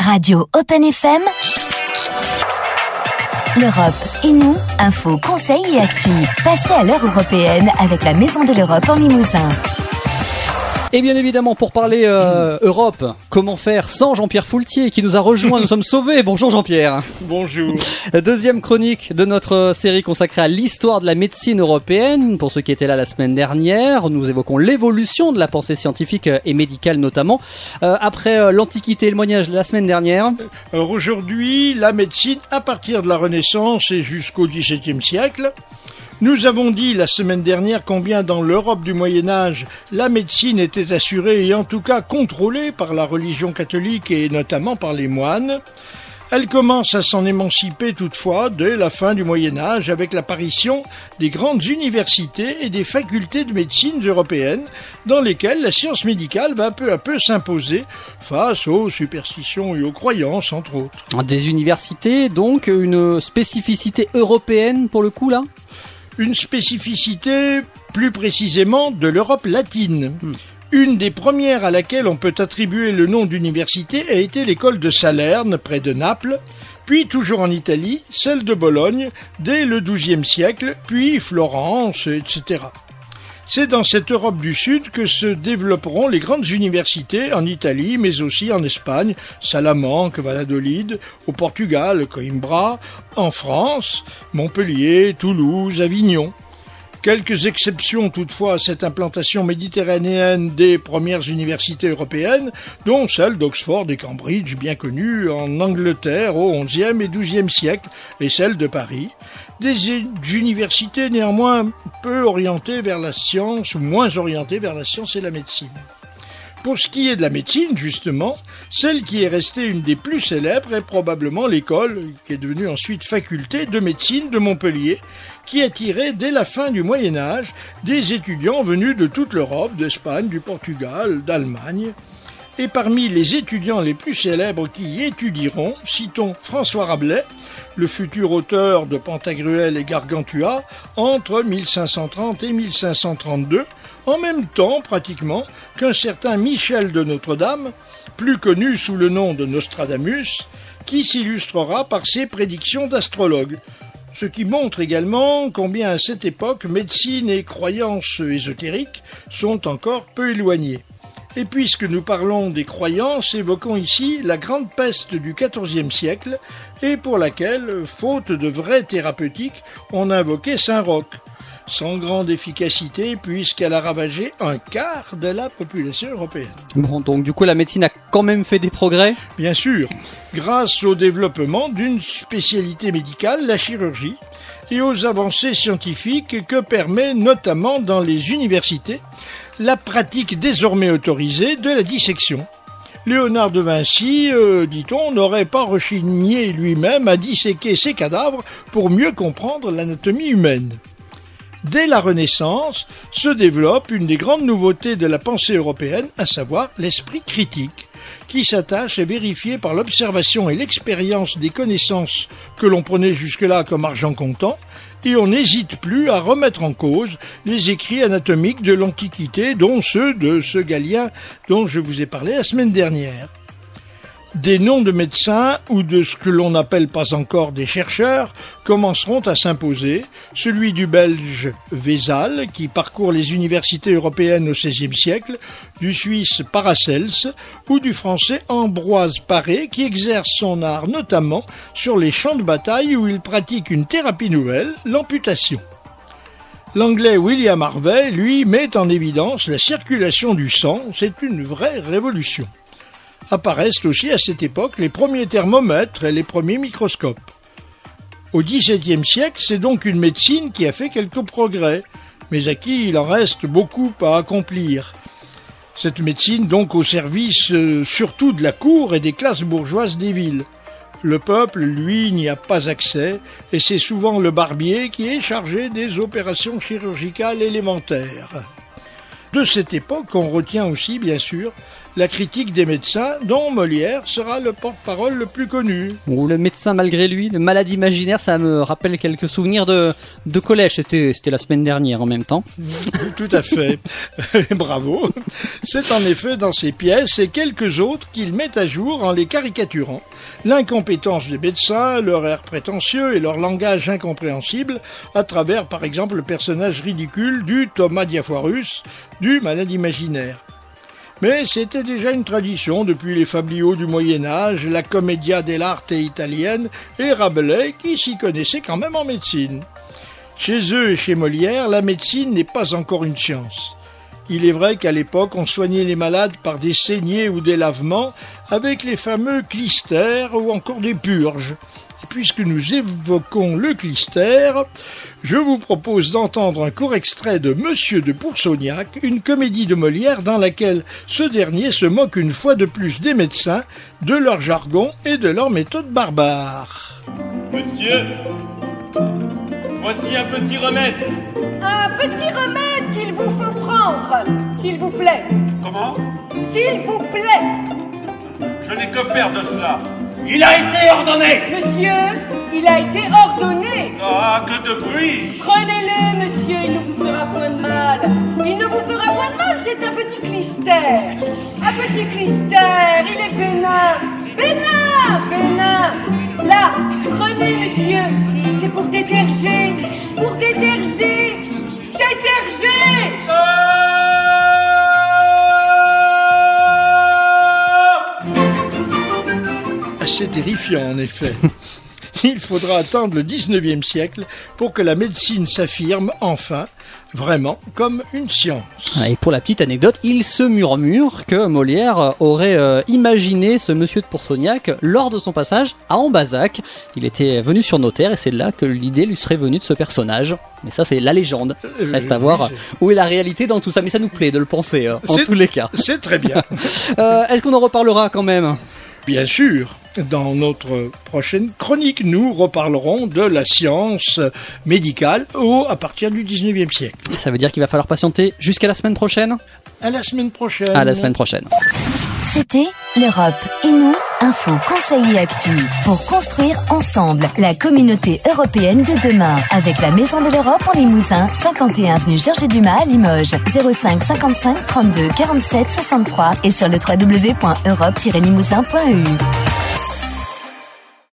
Radio Open FM. L'Europe et nous, info, conseils et actu. Passez à l'heure européenne avec la Maison de l'Europe en Limousin. Et bien évidemment, pour parler Europe, comment faire sans Jean-Pierre Foultier qui nous a rejoint, nous sommes sauvés. Bonjour Jean-Pierre. Bonjour. Deuxième chronique de notre série consacrée à l'histoire de la médecine européenne. Pour ceux qui étaient là la semaine dernière, nous évoquons l'évolution de la pensée scientifique et médicale notamment. Après l'Antiquité et le Moyen Âge la semaine dernière. Alors aujourd'hui, la médecine à partir de la Renaissance et jusqu'au XVIIe siècle. Nous avons dit la semaine dernière combien dans l'Europe du Moyen-Âge, la médecine était assurée et en tout cas contrôlée par la religion catholique et notamment par les moines. Elle commence à s'en émanciper toutefois dès la fin du Moyen-Âge avec l'apparition des grandes universités et des facultés de médecine européennes dans lesquelles la science médicale va peu à peu s'imposer face aux superstitions et aux croyances entre autres. Des universités, donc une spécificité européenne pour le coup là ? Une spécificité, plus précisément, de l'Europe latine. Une des premières à laquelle on peut attribuer le nom d'université a été l'école de Salerne, près de Naples, puis toujours en Italie, celle de Bologne, dès le XIIe siècle, puis Florence, etc. C'est dans cette Europe du Sud que se développeront les grandes universités en Italie, mais aussi en Espagne, Salamanque, Valladolid, au Portugal, Coimbra, en France, Montpellier, Toulouse, Avignon. Quelques exceptions toutefois à cette implantation méditerranéenne des premières universités européennes, dont celle d'Oxford et Cambridge, bien connues en Angleterre au XIe et XIIe siècle, et celle de Paris. Des universités néanmoins peu orientées vers la science, ou moins orientées vers la science et la médecine. Pour ce qui est de la médecine, justement, celle qui est restée une des plus célèbres est probablement l'école, qui est devenue ensuite faculté de médecine de Montpellier, qui attirait dès la fin du Moyen-Âge des étudiants venus de toute l'Europe, d'Espagne, du Portugal, d'Allemagne. Et parmi les étudiants les plus célèbres qui y étudieront, citons François Rabelais, le futur auteur de Pantagruel et Gargantua, entre 1530 et 1532, en même temps, pratiquement, qu'un certain Michel de Notre-Dame, plus connu sous le nom de Nostradamus, qui s'illustrera par ses prédictions d'astrologue. Ce qui montre également combien à cette époque, médecine et croyances ésotériques sont encore peu éloignées. Et puisque nous parlons des croyances, évoquons ici la grande peste du XIVe siècle, et pour laquelle, faute de vraies thérapeutiques, on invoquait Saint-Roch. Sans grande efficacité, puisqu'elle a ravagé un quart de la population européenne. Bon, donc du coup la médecine a quand même fait des progrès ? Bien sûr, grâce au développement d'une spécialité médicale, la chirurgie, et aux avancées scientifiques que permet notamment dans les universités la pratique désormais autorisée de la dissection. Léonard de Vinci, dit-on, n'aurait pas rechigné lui-même à disséquer ses cadavres pour mieux comprendre l'anatomie humaine. Dès la Renaissance se développe une des grandes nouveautés de la pensée européenne, à savoir l'esprit critique, qui s'attache à vérifier par l'observation et l'expérience des connaissances que l'on prenait jusque-là comme argent comptant, et on n'hésite plus à remettre en cause les écrits anatomiques de l'Antiquité, dont ceux de ce Galien dont je vous ai parlé la semaine dernière. Des noms de médecins, ou de ce que l'on n'appelle pas encore des chercheurs, commenceront à s'imposer, celui du Belge Vézal, qui parcourt les universités européennes au XVIe siècle, du Suisse Paracels, ou du Français Ambroise Paré, qui exerce son art notamment sur les champs de bataille où il pratique une thérapie nouvelle, l'amputation. L'Anglais William Harvey, lui, met en évidence la circulation du sang, c'est une vraie révolution. Apparaissent aussi à cette époque les premiers thermomètres et les premiers microscopes. Au XVIIe siècle, c'est donc une médecine qui a fait quelques progrès, mais à qui il en reste beaucoup à accomplir. Cette médecine donc au service surtout de la cour et des classes bourgeoises des villes. Le peuple, lui, n'y a pas accès, et c'est souvent le barbier qui est chargé des opérations chirurgicales élémentaires. De cette époque, on retient aussi, bien sûr, la critique des médecins dont Molière sera le porte-parole le plus connu. Ou le médecin malgré lui, le malade imaginaire, ça me rappelle quelques souvenirs de collège, c'était la semaine dernière en même temps. Tout à fait, bravo. C'est en effet dans ces pièces et quelques autres qu'il met à jour en les caricaturant. L'incompétence des médecins, leur air prétentieux et leur langage incompréhensible à travers par exemple le personnage ridicule du Thomas Diafoirus, du malade imaginaire. Mais c'était déjà une tradition depuis les fabliaux du Moyen-Âge, la Commedia dell'arte italienne et Rabelais qui s'y connaissaient quand même en médecine. Chez eux et chez Molière, la médecine n'est pas encore une science. Il est vrai qu'à l'époque, on soignait les malades par des saignées ou des lavements avec les fameux clistères ou encore des purges. Et puisque nous évoquons le clistère, je vous propose d'entendre un court extrait de Monsieur de Pourceaugnac, une comédie de Molière dans laquelle ce dernier se moque une fois de plus des médecins, de leur jargon et de leurs méthodes barbares. Monsieur, voici un petit remède. Un petit remède qu'il vous faut prendre, s'il vous plaît. Comment? S'il vous plaît. Je n'ai que faire de cela. Il a été ordonné. Monsieur, il a été ordonné. Ah, que de bruit. Prenez-le, monsieur, il ne vous fera point de mal. Il ne vous fera point de mal, c'est un petit clistère. Un petit clistère, il est bénin. Bénin, bénin. Là, prenez, monsieur, c'est pour déterger. Pour déterger. Déterger. C'est terrifiant en effet. Il faudra attendre le 19e siècle pour que la médecine s'affirme enfin, vraiment, comme une science. Et pour la petite anecdote, il se murmure que Molière aurait imaginé ce monsieur de Pourceaugnac lors de son passage à Ambazac. Il était venu sur nos terres et c'est là que l'idée lui serait venue de ce personnage. Mais ça, c'est la légende. Reste à voir où est la réalité dans tout ça. Mais ça nous plaît de le penser, en tous les cas. C'est très bien. Est-ce qu'on en reparlera quand même ? Bien sûr, dans notre prochaine chronique, nous reparlerons de la science médicale à partir du 19e siècle. Ça veut dire qu'il va falloir patienter jusqu'à la semaine prochaine ? À la semaine prochaine. À la semaine prochaine. C'était l'Europe et nous, info, conseil et actu. Pour construire ensemble la communauté européenne de demain. Avec la Maison de l'Europe en Limousin, 51 avenue Georges Dumas à Limoges. 05 55 32 47 63 et sur le www.europe-limousin.eu.